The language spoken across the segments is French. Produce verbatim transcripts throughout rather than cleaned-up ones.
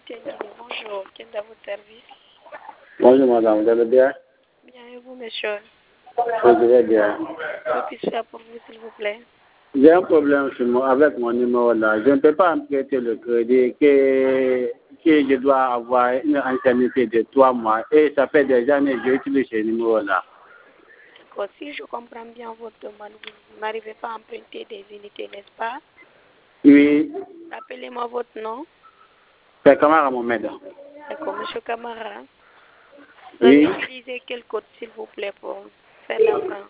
Bonjour, quel est votre service? Bonjour madame, vous allez bien? Bien, et vous, monsieur? Je vais bien. Que puis-je faire pour vous, s'il vous plaît? J'ai un problème sur mon- avec mon numéro là. Je ne peux pas emprunter le crédit que, que je dois avoir une ancienneté de trois mois. Et ça fait des années que j'utilise ce numéro là. D'accord, si je comprends bien votre demande, vous n'arrivez pas à emprunter des unités, n'est-ce pas? Oui, Rappelez-moi votre nom. c'est Kamara Mohamed. D'accord, monsieur Camara. Vous avez Oui, utilisé quel code, s'il vous plaît, pour faire l'emprunt?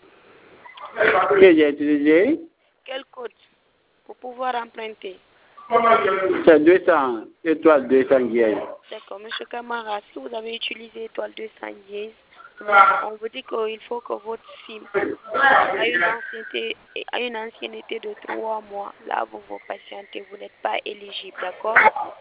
que j'ai utilisé, Quel code pour pouvoir emprunter? c'est deux cents, étoile deux cents guillemets. D'accord, monsieur Camara, si vous avez utilisé étoile deux cents dièse, on vous dit qu'il faut que votre SIM a une ancienneté, a une ancienneté de trois mois. Là, vous vous patientez, vous n'êtes pas éligible, d'accord?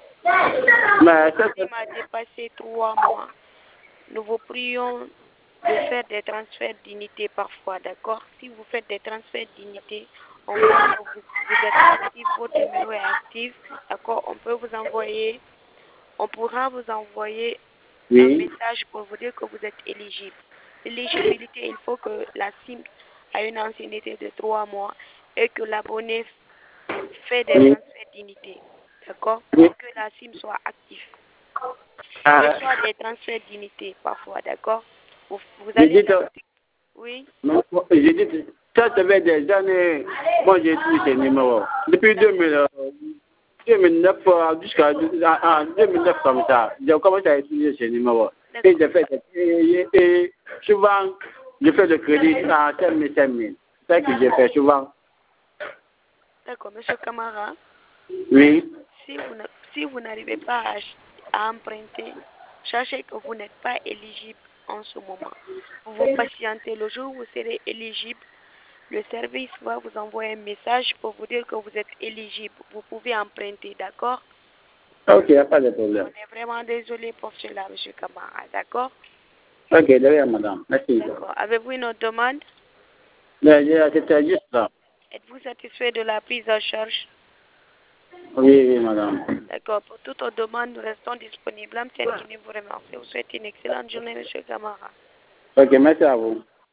Mais Votre ça, SIM a dépassé trois mois. Nous vous prions de faire des transferts d'unités parfois, d'accord? Si vous faites des transferts d'unités, on voit que vous, vous êtes actif, votre numéro est actif, d'accord? On peut vous envoyer, on pourra vous envoyer un oui, message pour vous dire que vous êtes éligible. L'éligibilité, il faut que la SIM a une ancienneté de trois mois et que l'abonné fait des oui, transferts d'unités, d'accord? oui. Pour que la SIM soit active. Ah, Ce soit des transferts d'unités parfois, d'accord? Vous, vous je allez dis, faire... Oui, non, je dis, ça, ça fait des années, moi j'ai utilisé ce numéro. Depuis deux mille, euh, deux mille neuf euh, jusqu'à ah, en deux mille neuf comme ça, j'ai commencé à utiliser ce numéro. Et j'ai fait, et, et souvent, je fais le crédit à cinq mille, cinq mille. C'est ça que j'ai fait souvent. d'accord, monsieur Camara. Oui. Si vous ne- si vous n'arrivez pas à, ach- à emprunter, sachez que vous n'êtes pas éligible en ce moment. Vous vous patientez. Le jour où vous serez éligible, le service va vous envoyer un message pour vous dire que vous êtes éligible. Vous pouvez emprunter, d'accord? Ok, il n'y a pas de On problème. est vraiment désolé pour cela, monsieur Camara, d'accord? Ok, derrière madame. Merci. D'accord. Avez-vous une autre demande? Mais j'ai- C'était juste ça. Êtes-vous satisfait de la prise en charge? Oui, oui, madame. D'accord. Pour toute autre demande, nous restons disponibles. M. Tiankini vous remercie. Vous souhaite une excellente journée, monsieur Camara. Ok, merci à vous.